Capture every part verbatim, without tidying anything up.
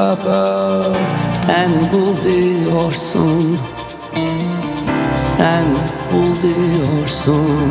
öf öf. Sen bul diyorsun, sen bul diyorsun.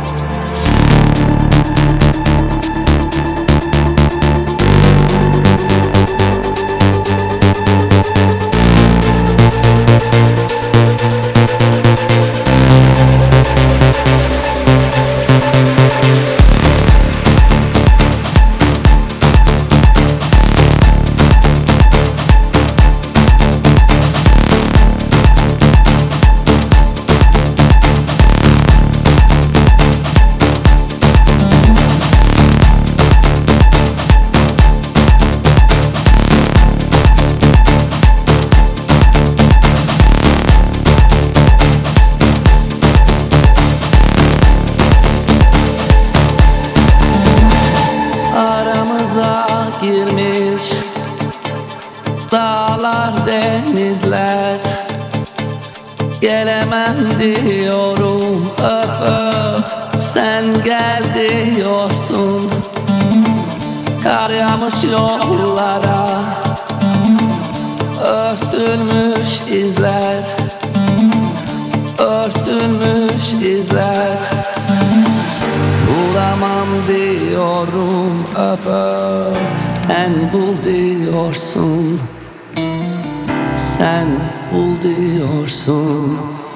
Aramıza girmiş dağlar, denizler. Gelemem diyorum, öf öf. Sen gel diyorsun. Kar yağmış yollara, örtülmüş izler, örtülmüş izler. Bulamam diyorum, öf öf. Sen bul diyorsun, sen bul diyorsun.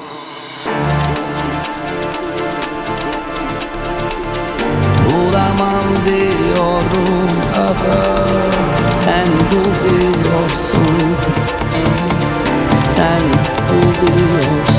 Bulamam diyorum, öf öf. Sen bul diyorsun, sen bul diyorsun.